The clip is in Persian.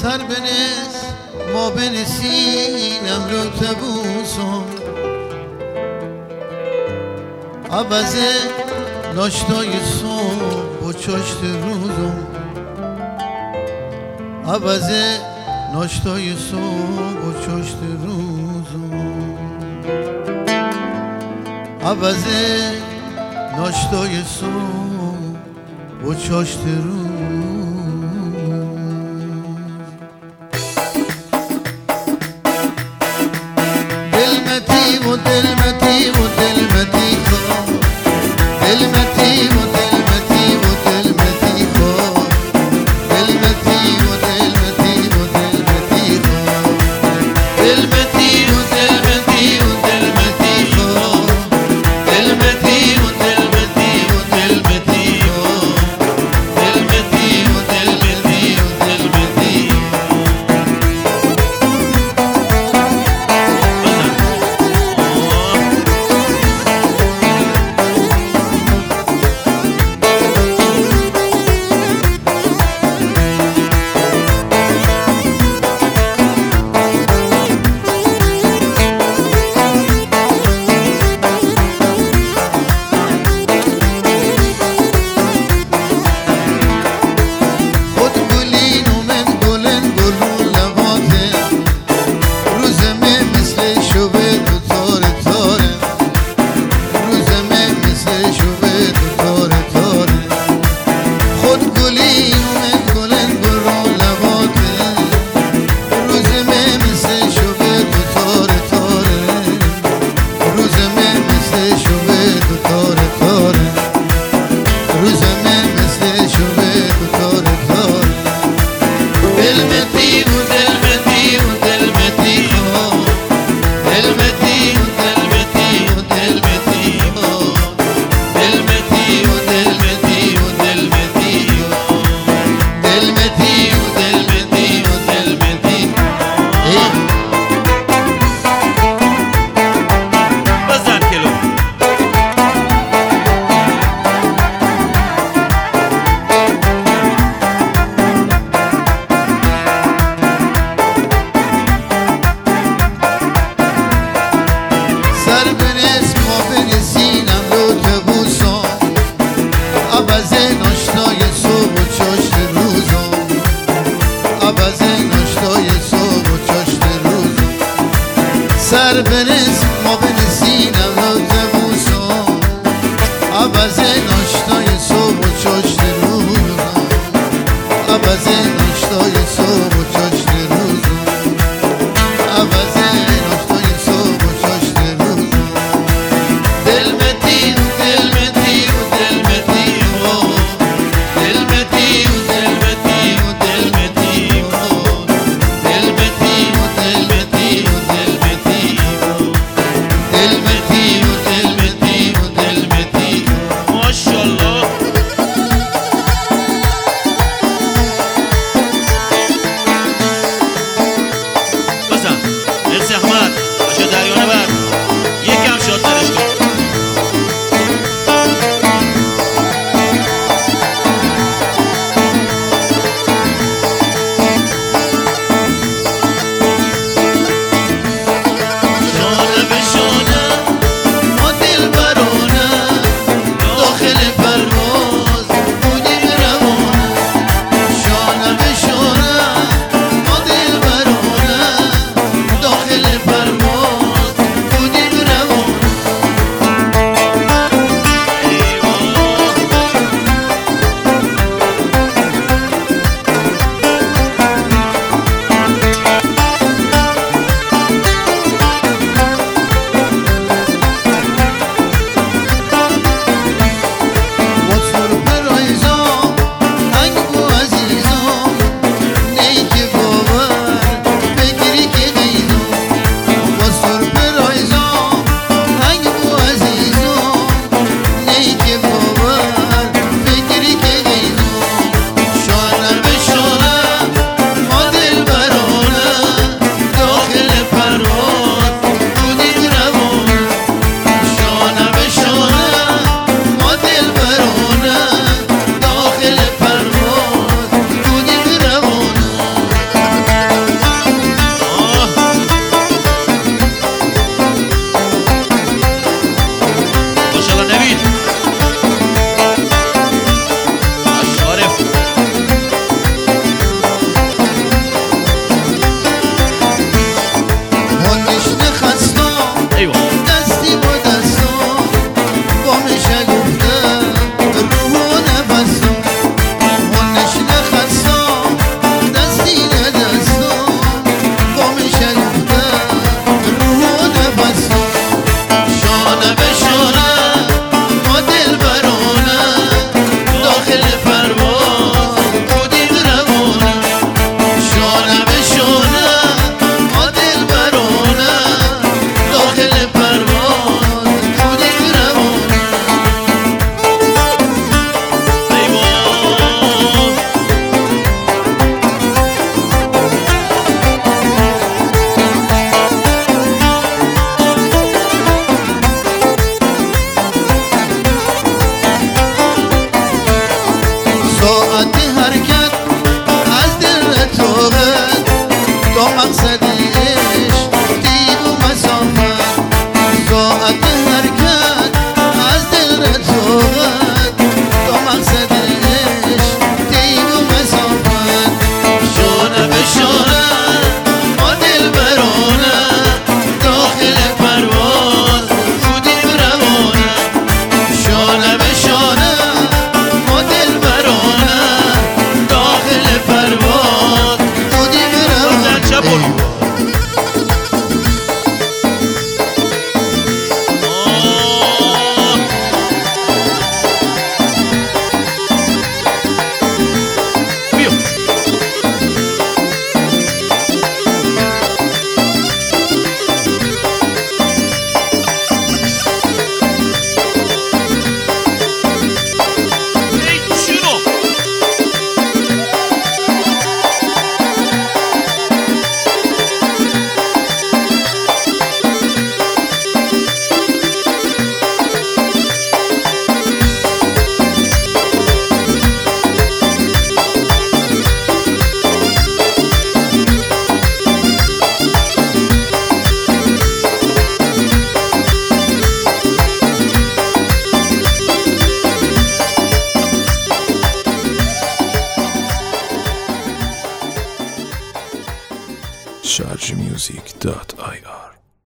سر بنس ما بنسینم رو تبوسم عوضه ناشتای صبح و چاشت روزم عوضه ناشتای صبح و چاشت روزم عوضه ناشتای صبح و چاشت روز دلمتی و دلمتی و دلمتی خواه دلمتی و دلمتی و دلمتی خواه دلمتی و دلمتی و دلمتی خواه دلمتی و دلمتی و دلمتی خواه دلمتی و دلمتی و دلمتی خواه دلمتی و دلمتی و دلمتی سر برس ما بنسینم رو تبوسم عوض ناشتای صبح و چاشت روزم عوض ناشتای صبح و چاشت روزم عوض ناشتای صبح و چاشت روزم دلمتی و دلمتی و دلمتی دلمتی و دلمتی و دلمتی دلمتی و دلمتی و دلمتی ماشا sharjmusic.ir